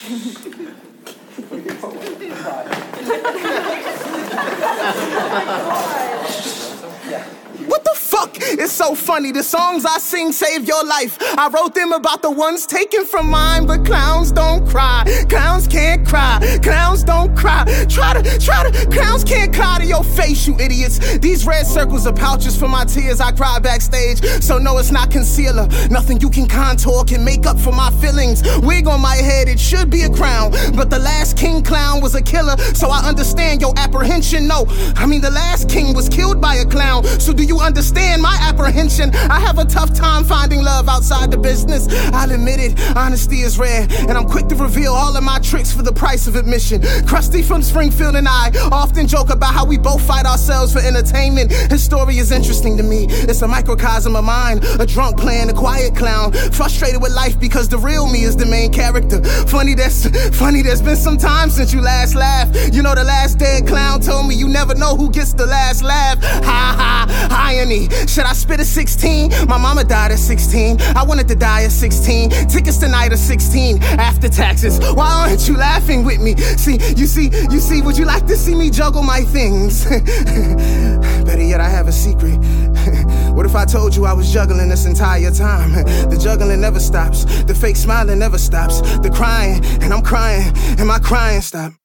What the fuck? It's so funny. The songs I sing save your life. I wrote them about the ones taken from mine, but clowns don't cry. Clowns can't cry. Clowns don't cry. Clowns can't cry to your face, you idiots. These red circles are pouches for my tears. I cry backstage, so no, it's not concealer. Nothing you can contour can make up for my feelings. Wig on my head, it should be a crown, but the last king clown was a killer, so I understand your apprehension. No, I mean the last king was killed by a clown, so do you understand my apprehension? I have a tough time finding love outside the business. I'll admit it, honesty is rare, and I'm quick to reveal all of my tricks for the price of admission. Krusty from Springfield and I often joke about how we both fight ourselves for entertainment. His story is interesting to me. It's a microcosm of mine, a drunk playing a quiet clown, frustrated with life because the real me is the main character. Funny, there's been some time since you last laughed. You know, the last dead clown told me you never know who gets the last laugh. Ha ha, irony. Should I spit at 16? My mama died at 16. I wanted to die at 16. Tickets tonight are 16 after taxes. Why aren't you laughing with me? You see, would you like to see me juggle my things? Better yet, I have a secret. What if I told you I was juggling this entire time? The juggling never stops. The fake smiling never stops. The crying, and I'm crying, and my crying stop.